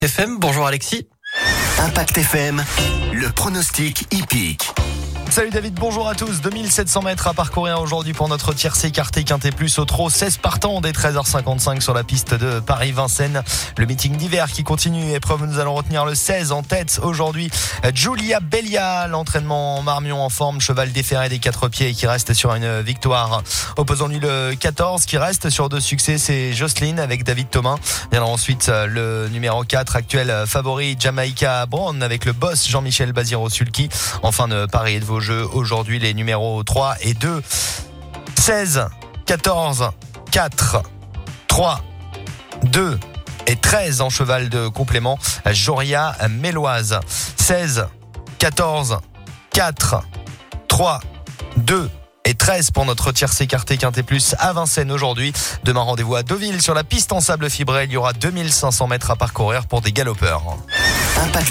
FM, bonjour Alexis. Impact FM, le pronostic hippique. Salut David, bonjour à tous. 2700 mètres à parcourir aujourd'hui pour notre tiercé écarté Quintet Plus au trot. 16 partants dès 13h55 sur la piste de Paris-Vincennes. Le meeting d'hiver qui continue. Épreuve, nous allons retenir le 16 en tête aujourd'hui. Giulia Bellia, l'entraînement en marmion en forme, cheval déferré des 4 pieds et qui reste sur une victoire. Opposons-lui le 14 qui reste sur 2 succès, c'est Jocelyne avec David Thomas. Viendra ensuite le numéro 4, actuel favori Jamaica Brown avec le boss Jean-Michel Baziro-Sulky. Enfin de Paris et de vos jeux aujourd'hui, les numéros 3 et 2, 16, 14, 4, 3, 2 et 13 en cheval de complément. Joria Méloise. 16, 14, 4, 3, 2 et 13 pour notre tiercé écarté Quintet Plus à Vincennes aujourd'hui. Demain, rendez-vous à Deauville sur la piste en sable fibré. Il y aura 2500 mètres à parcourir pour des galopeurs. Impact